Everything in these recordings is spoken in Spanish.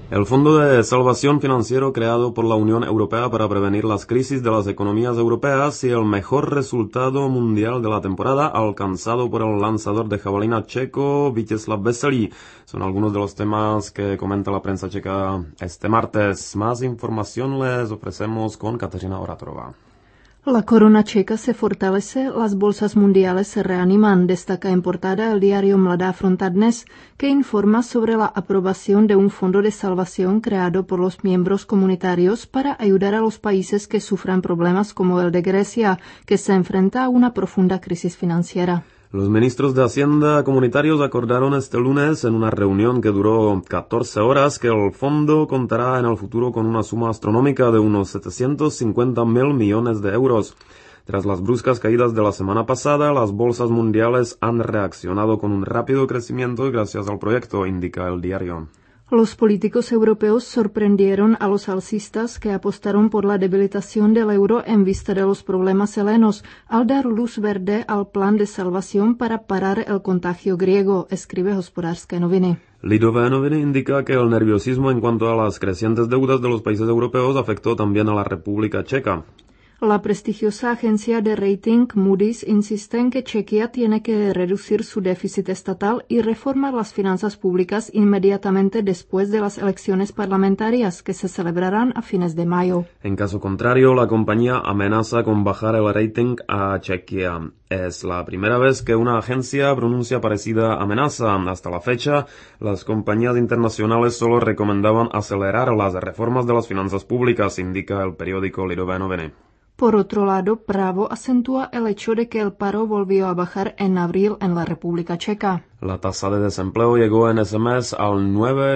El Fondo de Salvación Financiero creado por la Unión Europea para prevenir las crisis de las economías europeas y el mejor resultado mundial de la temporada alcanzado por el lanzador de jabalina checo Vítězslav Veselý. Son algunos de los temas que comenta la prensa checa este martes. Más información les ofrecemos con Kateřina Oratorová. La corona checa se fortalece, las bolsas mundiales se reaniman, destaca en portada el diario Mladá fronta Dnes, que informa sobre la aprobación de un fondo de salvación creado por los miembros comunitarios para ayudar a los países que sufran problemas como el de Grecia, que se enfrenta a una profunda crisis financiera. Los ministros de Hacienda comunitarios acordaron este lunes en una reunión que duró 14 horas que el fondo contará en el futuro con una suma astronómica de unos 750.000 millones de euros. Tras las bruscas caídas de la semana pasada, las bolsas mundiales han reaccionado con un rápido crecimiento gracias al proyecto, indica el diario. Los políticos europeos sorprendieron a los alcistas que apostaron por la debilitación del euro en vista de los problemas helenos, al dar luz verde al plan de salvación para parar el contagio griego, escribe Hospodářské noviny. Lidové noviny indica que el nerviosismo en cuanto a las crecientes deudas de los países europeos afectó también a la República Checa. La prestigiosa agencia de rating Moody's insiste en que Chequia tiene que reducir su déficit estatal y reformar las finanzas públicas inmediatamente después de las elecciones parlamentarias que se celebrarán a fines de mayo. En caso contrario, la compañía amenaza con bajar el rating a Chequia. Es la primera vez que una agencia pronuncia parecida amenaza. Hasta la fecha, las compañías internacionales solo recomendaban acelerar las reformas de las finanzas públicas, indica el periódico Lidové noviny. Por otro lado, Právo acentúa el hecho de que el paro volvió a bajar en abril en la República Checa. La tasa de desempleo llegó en ese mes al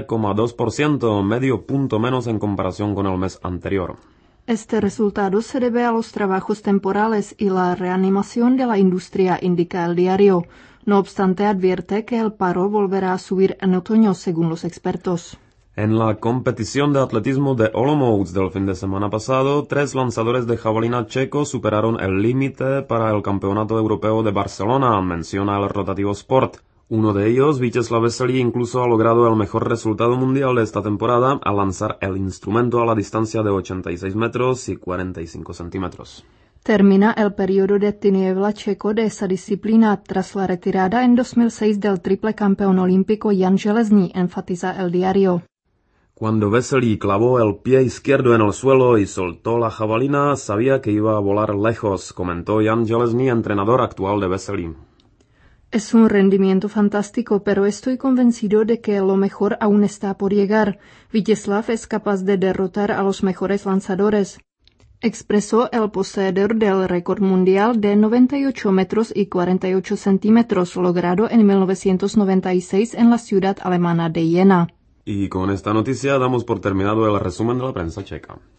9,2%, medio punto menos en comparación con el mes anterior. Este resultado se debe a los trabajos temporales y la reanimación de la industria, indica el diario. No obstante, advierte que el paro volverá a subir en otoño, según los expertos. En la competición de atletismo de Olomouc del fin de semana pasado, 3 lanzadores de jabalina checos superaron el límite para el Campeonato Europeo de Barcelona, menciona el Rotativo Sport. Uno de ellos, Vítězslav Veselý, incluso ha logrado el mejor resultado mundial de esta temporada al lanzar el instrumento a la distancia de 86 metros y 45 centímetros. Termina el periodo de tiniebla checo de esa disciplina tras la retirada en 2006 del triple campeón olímpico Jan Železný, enfatiza el diario. Cuando Veselý clavó el pie izquierdo en el suelo y soltó la jabalina, sabía que iba a volar lejos, comentó Jan Železný, entrenador actual de Veselý. Es un rendimiento fantástico, pero estoy convencido de que lo mejor aún está por llegar. Vítězslav es capaz de derrotar a los mejores lanzadores, expresó el poseedor del récord mundial de 98 metros y 48 centímetros, logrado en 1996 en la ciudad alemana de Jena. Y con esta noticia damos por terminado el resumen de la prensa checa.